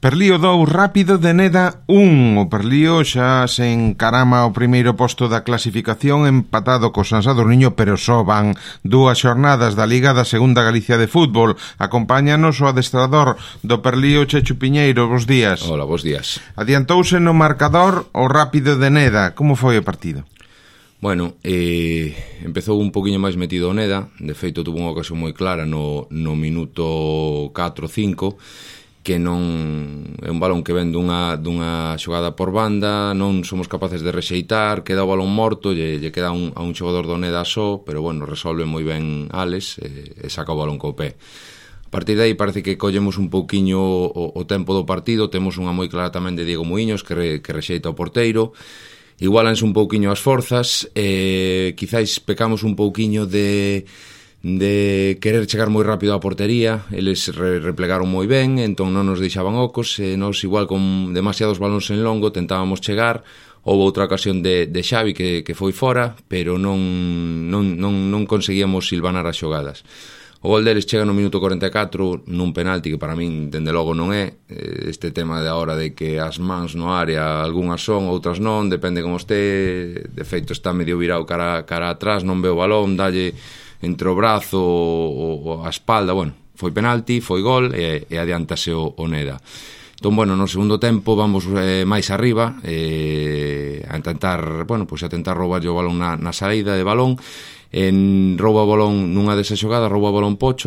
Perlío 2, Rápido de Neda 1. O Perlío xa se encarama ao primeiro posto da clasificación empatado co San Sadurniño, pero só van 2 xornadas da Liga da Segunda Galicia de Fútbol. Acompáñanos o adestrador do Perlío, Chechu Piñeiro. Bos días. Hola, bos días. Adiantouse no marcador o Rápido de Neda. Como foi o partido? Bueno, empezou un poquinho máis metido o Neda. De feito, tuvo unha ocasión moi clara no minuto 4 ou 5, que non é un balón que ven dunha xogada por banda, non somos capaces de rexeitar, queda o balón morto, lle queda a un xogador do Neda só, pero bueno, resolve moi ben Alex e saca o balón co pé. A partir de aí parece que collemos un pouquiño o tempo do partido, temos unha moi clara tamén de Diego Muiños que rexeita o porteiro, igualanse un pouquiño as forzas, quizáis pecamos un pouquiño de querer chegar moi rápido á portería. Eles replegaron moi ben, entón non nos deixaban ocos, e nos igual con demasiados balóns en longo tentábamos chegar. Houve outra ocasión de Xavi que foi fora, pero non conseguíamos silvanar as xogadas. O gol deles chega no minuto 44 nun penalti que para min dende logo non é. Este tema de agora de que as mans no área algunhas son, outras non, depende como este. De feito está medio virado cara atrás, non ve o balón, dalle entre o brazo ou a espalda. Bueno, foi penalti, foi gol e adiantase o Neda. Entón, bueno, no segundo tempo vamos máis arriba a intentar, bueno, pois a tentar roubar o balón na saída de balón. Rouba o balón nunha desa xogada, rouba o balón Pocho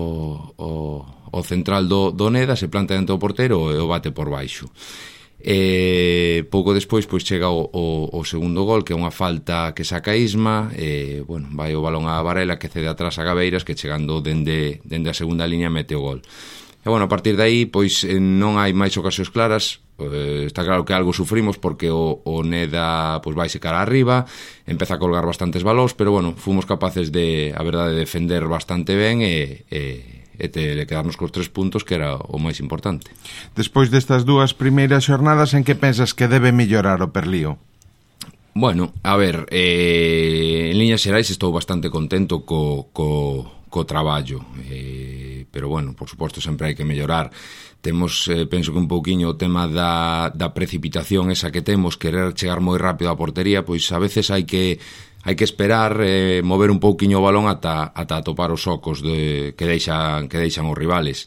o central do Neda, se planta dentro do porteiro e o bate por baixo. Pouco despois pois chega o segundo gol, que é unha falta que saca Isma, bueno, vai o balón a Varela, que cede atrás a Gabeiras, que chegando dende a segunda liña mete o gol. E bueno, a partir de aí pois non hai máis ocasións claras. Está claro que algo sufrimos porque o Neda pois vai se cara arriba, empeza a colgar bastantes balóns, pero bueno, fomos capaces de, a verdade, de defender bastante ben e quedarnos cos 3 puntos, que era o máis importante. Despois destas 2 primeiras xornadas, en que pensas que debe mellorar o Perlío? Bueno, a ver, en liñas xerais estou bastante contento co traballo, pero bueno, por suposto sempre hai que mellorar. Temos, penso que un pouquiño o tema da precipitación esa que temos, querer chegar moi rápido á portería, pois a veces hai que esperar, mover un pouquiño o balón ata atopar os ocos que deixan os rivales.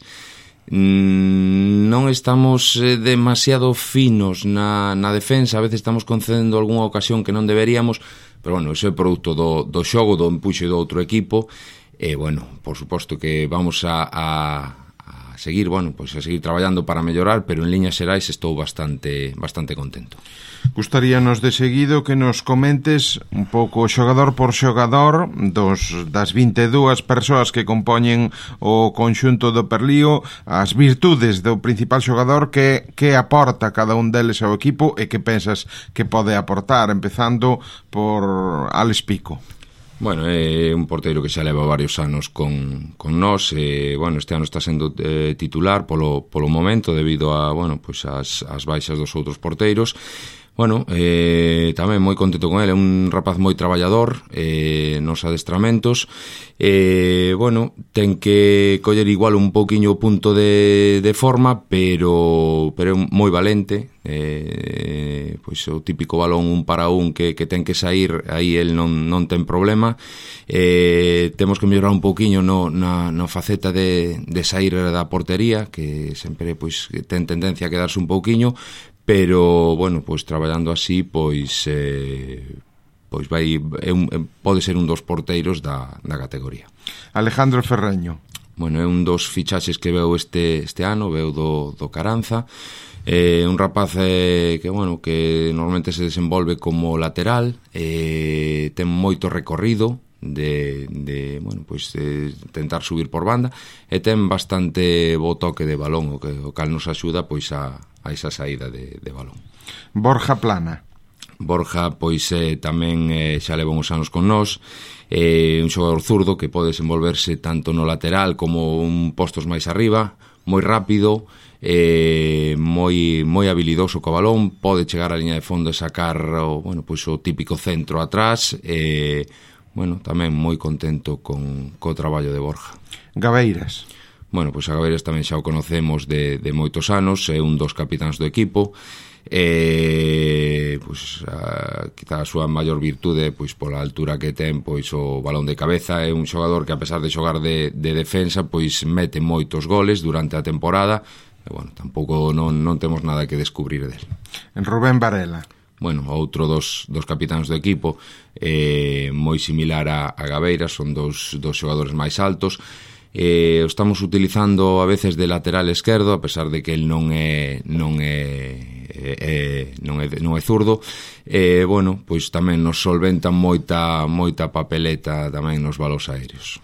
Non estamos demasiado finos na defensa, a veces estamos concedendo algunha ocasión que non deberíamos, pero bueno, iso é produto do xogo, do empuxe do outro equipo, e bueno, por suposto que vamos a seguir, bueno, pois a seguir traballando para mellorar, pero en liñas xerais estou bastante contento. Gustaríanos de seguido que nos comentes un pouco xogador por xogador das 22 persoas que compoñen o conxunto do Perlío, as virtudes do principal xogador, que aporta cada un deles ao equipo e que pensas que pode aportar, empezando por Alex Pico. Bueno, é un porteiro que xa leva varios anos con nós, bueno, este ano está sendo titular polo momento debido a, bueno, pois as baixas dos outros porteiros. Bueno, tamén moi contento con ele, é un rapaz moi traballador nos adestramentos, bueno, ten que coller igual un pouquiño o punto de forma, pero é moi valente, pois o típico balón un para un que ten que sair, aí el non ten problema. Temos que mellorar un pouquiño na faceta de sair da portería, que sempre pois ten tendencia a quedarse un pouquiño, pero bueno, pois traballando así pois pode ser un dos porteiros da categoría. Alejandro Ferreño. Bueno, é un dos fichaxes que veu este ano, veu do Caranza. Un rapaz que bueno, que normalmente se desenvolve como lateral, ten moito recorrido de bueno, pois tentar subir por banda, e ten bastante bo toque de balón, o cal nos axuda pois a esa saída de balón. Borja Plana. Borja pois tamén xa leva uns anos con nós, un xogador zurdo que pode desenvolverse tanto no lateral como un postos máis arriba, moi rápido, moi habilidoso co balón, pode chegar á liña de fondo e sacar bueno, pois o típico centro atrás, bueno, tamén moi contento co traballo de Borja. Gabeiras. Bueno, pois a Gabeiras tamén xa o conocemos de moitos anos, é un dos capitáns do equipo. Pois quizá a súa maior virtude, pois pola altura que ten, pois o balón de cabeza. É un xogador que, a pesar de xogar de defensa, pois mete moitos goles durante a temporada. E, bueno, tampouco non temos nada que descubrir del. En Rubén Varela. Bueno, outro dos capitáns do equipo, moi similar a Gabeiras, son dos xogadores máis altos. O estamos utilizando a veces de lateral esquerdo, a pesar de que el non é zurdo. Bueno, pois tamén nos solventan moita papeleta tamén nos balóns aéreos.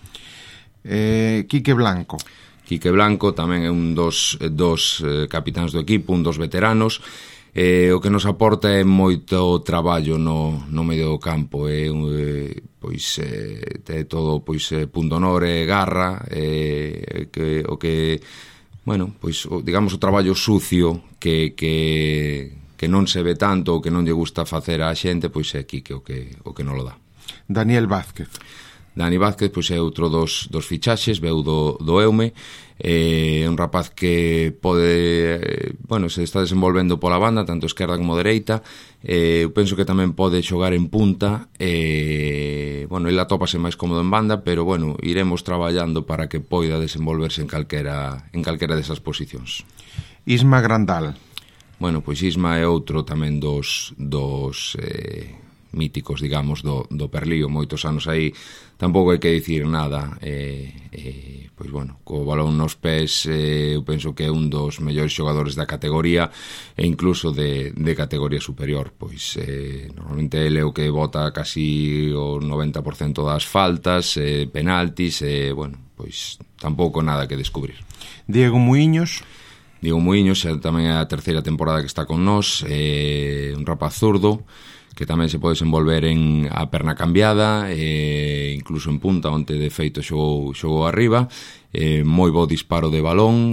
Quique Blanco. Quique Blanco tamén é un dos capitáns do equipo, un dos veteranos. O que nos aporta é moito traballo no medio do campo, pois é todo pois pundonor e garra, o que bueno, pois digamos o traballo sucio que non se ve tanto, o que non lle gusta facer á xente, pois é Quique o que non lo dá. Daniel Vázquez. Dani Vázquez, pois é outro dos fichaxes, veu do Eume. É un rapaz que pode, bueno, se está desenvolvendo pola banda, tanto esquerda como dereita. Eu penso que tamén pode xogar en punta. Bueno, ele atópase máis cómodo en banda, pero, bueno, iremos traballando para que poida desenvolverse en calquera desas posicións. Isma Grandal. Bueno, pois Isma é outro tamén dos míticos, digamos, do Perlío, moitos anos aí, tampouco hai que dicir nada. Pois, bueno, co balón nos pés, eu penso que é un dos mellores xogadores da categoría e incluso de categoría superior. Pois normalmente ele é o que bota casi o 90% das faltas, penaltis, bueno, pois tampouco nada que descubrir. Diego Muiños. Diego Muiños tamén é a terceira temporada que está con nós, un rapaz zurdo que tamén se pode desenvolver en a perna cambiada, incluso en punta, onde de feito xogou arriba. Moi bo disparo de balón,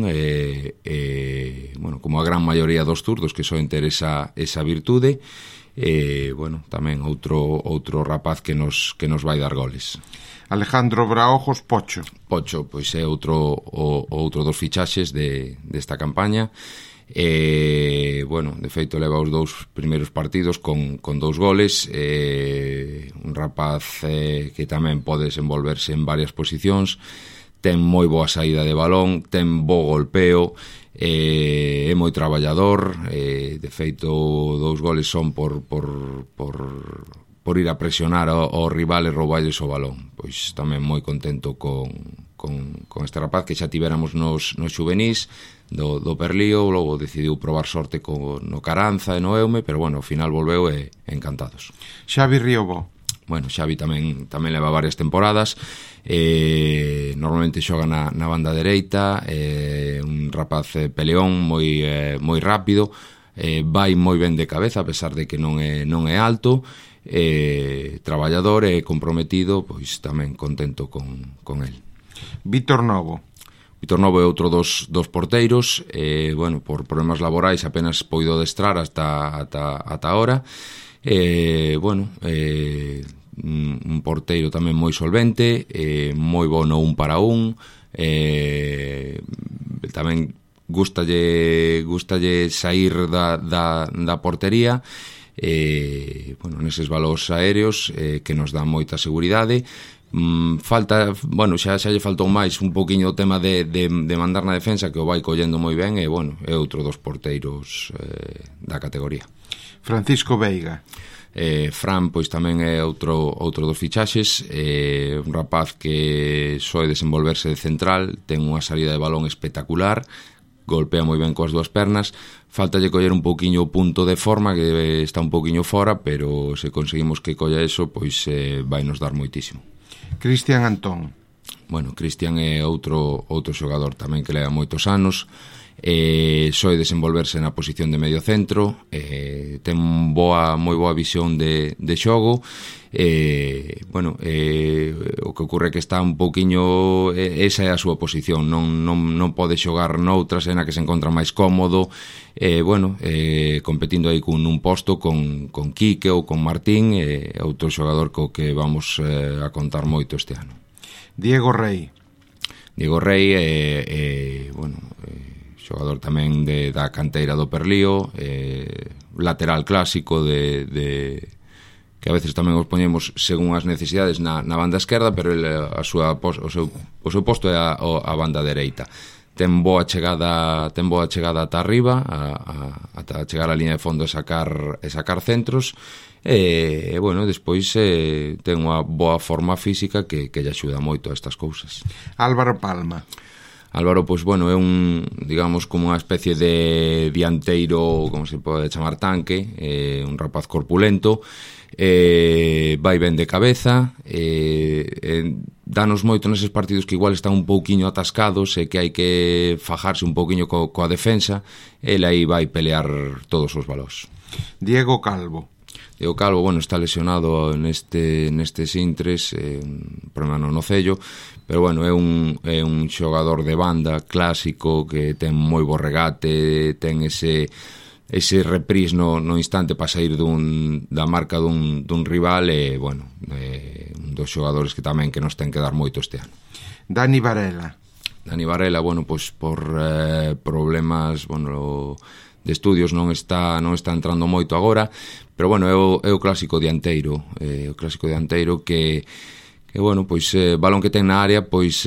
bueno, como a gran maioría dos zurdos que soen ter esa virtude. Bueno, tamén outro rapaz que nos vai dar goles. Alejandro Braojos Pocho. Pocho, pois é outro dos fichaxes desta campaña. Bueno, de feito leva os dous primeiros partidos con 2 goles. Un rapaz que tamén pode desenvolverse en varias posicións, ten moi boa saída de balón, ten bo golpeo, é moi traballador. De feito 2 goles son por ir a presionar ao rival e rouballes o balón. Pois tamén moi contento con este rapaz, que xa tiveramos nos xuvenís do Perlío, logo decidiu probar sorte no Caranza e no Eume, pero, bueno, ao final volveu e encantados. Xavi Riobó. Bueno, Xavi tamén leva varias temporadas. Normalmente xoga na banda dereita, un rapaz peleón, moi rápido, vai moi ben de cabeza, a pesar de que non é alto, traballador e comprometido, pois tamén contento con el. Vítor Novo. Vítor Novo é outro dos porteiros. Bueno, por problemas laborais apenas poido adestrar ata ahora. Bueno, un porteiro tamén moi solvente, moi bo no 1 para 1. Tamén gustalle sair da portería. Bueno, neses balóns aéreos que nos dan moita seguridade. Falta, bueno, xa lle faltou máis un poquinho o tema de mandar na defensa, que o vai collendo moi ben, e, bueno, é outro dos porteiros da categoría. Francisco Veiga. Fran, pois tamén é outro dos fichaxes, un rapaz que soe desenvolverse de central, ten unha salida de balón espectacular, golpea moi ben coas dúas pernas. Faltalle coller un pouquiño o punto de forma, que está un pouquiño fora, pero se conseguimos que colla eso, pois vai nos dar moitísimo. Cristian Antón. Bueno, Cristian é outro xogador tamén que leva moitos anos, soe desenvolverse na posición de medio centro, ten moi boa visión de xogo. Bueno, o que ocorre é que está un pouquiño, esa é a súa posición, non pode xogar noutras en a que se encontra máis cómodo. Bueno, competindo aí con un posto con Quique ou con Martín, outro xogador co que vamos a contar moito este ano. Diego Rey. Diego Rey, bueno, xogador tamén da canteira do Perlío, lateral clásico que a veces tamén os poñemos según as necesidades na banda esquerda, pero ele, o seu posto é a banda dereita. Ten boa chegada ata arriba, ata chegar á liña de fondo e sacar centros, e bueno, despois ten unha boa forma física que lle axuda moito a estas cousas. Álvaro Palma. Álvaro, pois, bueno, é digamos, como unha especie de dianteiro, como se pode chamar, tanque, un rapaz corpulento, vai ben de cabeza, danos moito neses partidos que igual están un pouquiño atascados e que hai que fajarse un pouquiño coa defensa, ele aí vai pelear todos os balóns. Diego Calvo. Diego Calvo, bueno, está lesionado nestes intres, un problema no nocello, pero bueno, é un xogador de banda clásico que ten moi bo regate, ten ese reprise no instante para sair da marca dun rival, e bueno, un dos xogadores que tamén que nos ten que dar moito este ano. Dani Varela, bueno, pois por problemas, bueno, de estudios non está entrando moito agora, pero bueno, é o clásico dianteiro, que bueno, pois balón que ten na área, pois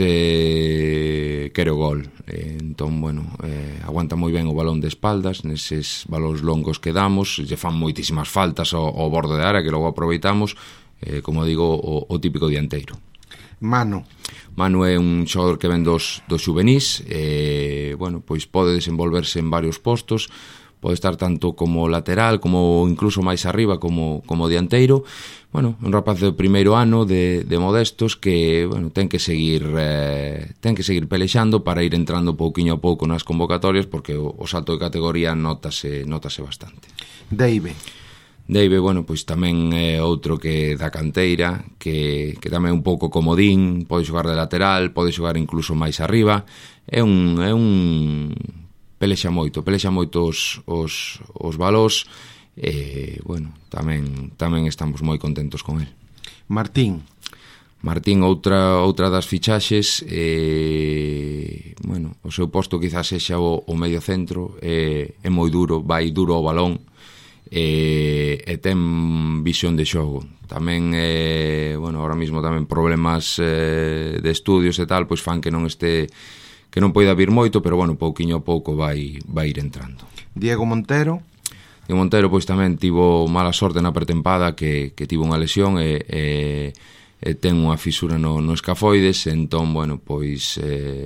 quere o gol, entón, bueno, aguanta moi ben o balón de espaldas neses balóns longos que damos, lle fan moitísimas faltas ao borde de área que logo aproveitamos, como digo, o típico dianteiro. Manu é un xogador que ven dos xuvenís, bueno, pois pode desenvolverse en varios postos, pode estar tanto como lateral como incluso máis arriba como dianteiro. Bueno, un rapaz do primeiro ano de Modestos que, bueno, ten que seguir pelexando para ir entrando pouquiño a pouco nas convocatorias, porque o salto de categoría notase bastante. Dave, bueno, pois tamén é outro que da canteira, que tamén é un pouco comodín, pode xogar de lateral, pode xogar incluso máis arriba, é un pelexa moito os balós, e, bueno, tamén estamos moi contentos con el. Martín, outra das fichaxes, bueno, o seu posto quizás sexa o medio centro, é moi duro, vai duro ao balón, e ten visión de xogo. Tamén, bueno, ahora mismo tamén problemas de estudios e tal, pois fan que non poida vir moito, pero bueno, pouquiño a pouco vai ir entrando. Diego Montero, pois tamén tivo mala sorte na pretempada, que tivo unha lesión e ten unha fisura no escafoides, entón, bueno, pois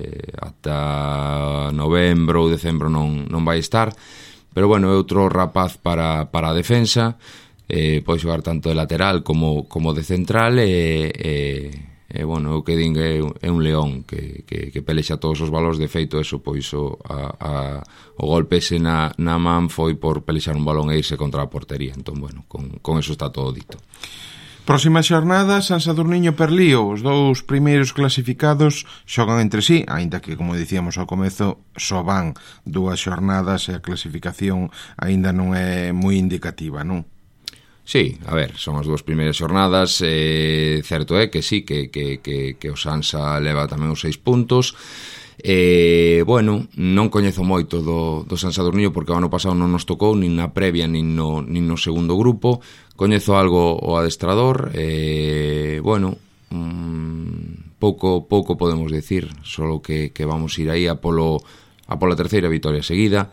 ata novembro ou decembro non vai estar, pero bueno, é outro rapaz para a defensa, pode xogar tanto de lateral como de central, bueno, o que din é un león que pelexa todos os balóns. De feito, eso, pois o golpe ese na man foi por pelexar un balón e irse contra a portería, entón, bueno, con eso está todo dito. Próxima xornada, San Sadurniño Perlío. Os dous primeiros clasificados xogan entre sí, aínda que, como dicíamos ao comezo, só van 2 xornadas e a clasificación aínda non é moi indicativa, non? Sí, a ver, son as 2 primeiras xornadas, certo é que sí, que o Sansa leva tamén os 6 puntos, bueno, non coñezo moito do San Sadurniño porque o ano pasado non nos tocou nin na previa nin no segundo grupo, coñezo algo o adestrador, bueno, pouco podemos decir, solo que vamos ir aí a pola terceira vitoria seguida.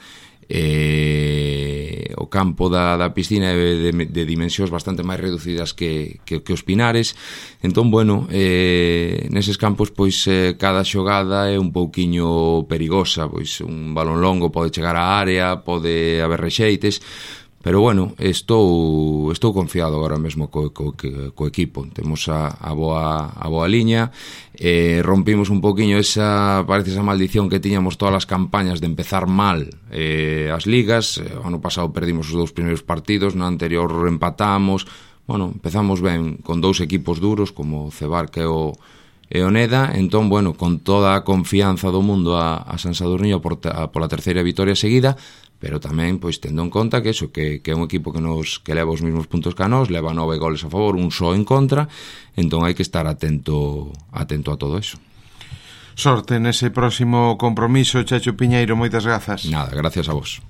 O campo da piscina é de dimensións bastante máis reducidas que os Pinares, entón, bueno, neses campos, pois, cada xogada é un pouquiño perigosa, pois un balón longo pode chegar á área, pode haber rexeites, pero, bueno, estou confiado agora mesmo co equipo. Temos a boa liña, rompimos un poquinho esa maldición que tiñamos todas as campañas de empezar mal as ligas. O ano pasado perdimos os 2 primeiros partidos, no anterior empatamos. Bueno, empezamos ben con 2 equipos duros como o Cebarca e o Neda, entón, bueno, con toda a confianza do mundo a San Sadurniño pola terceira vitoria seguida, pero tamén, pois, tendo en conta que é un equipo que leva os mesmos puntos que a nós, leva 9 goles a favor, un só en contra, entón hai que estar atento a todo eso. Sorte nese próximo compromiso, Checho Piñeiro, moitas grazas. Nada, gracias a vos.